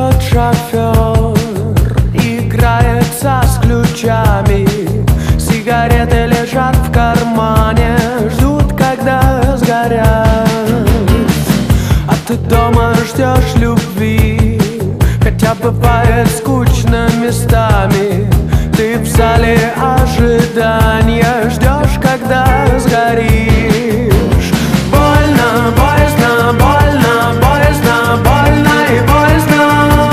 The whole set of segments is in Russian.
Идет шофер, играется с ключами. Сигареты лежат в кармане, ждут, когда сгорят. А ты дома ждешь любви, хотя бывает скучно местами. Ты в зале ожидания ждешь, когда сгоришь. Больно, боязно, больно, боязно, больно и боязно.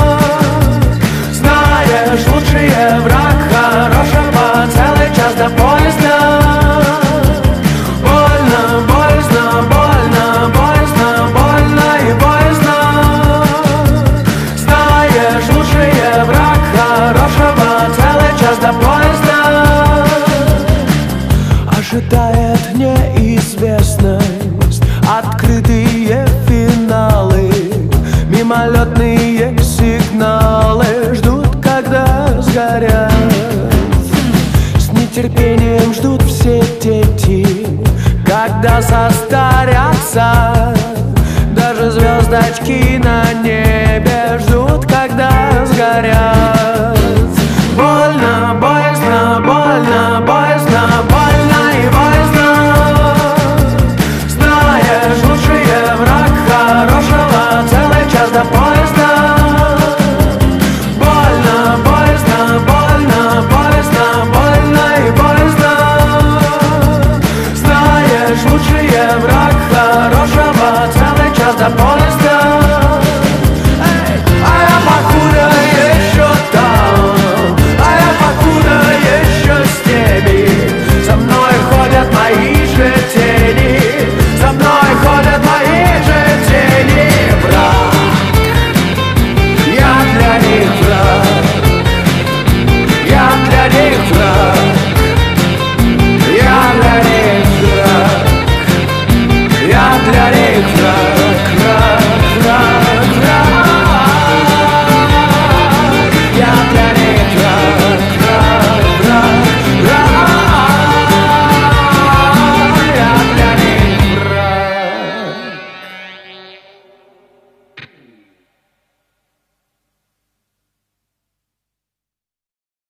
Знаешь, лучший враг хорошего целый час до поезда. Больно, боязно, больно, боязно, больно и боязно. Знаешь, лучший враг хорошего целый час до поезда. Ожидает неизвестность, открытые финалы, мимолетные сигналы ждут, когда сгорят. С нетерпением ждут все дети, когда состарятся. Даже звездочки на небе ждут,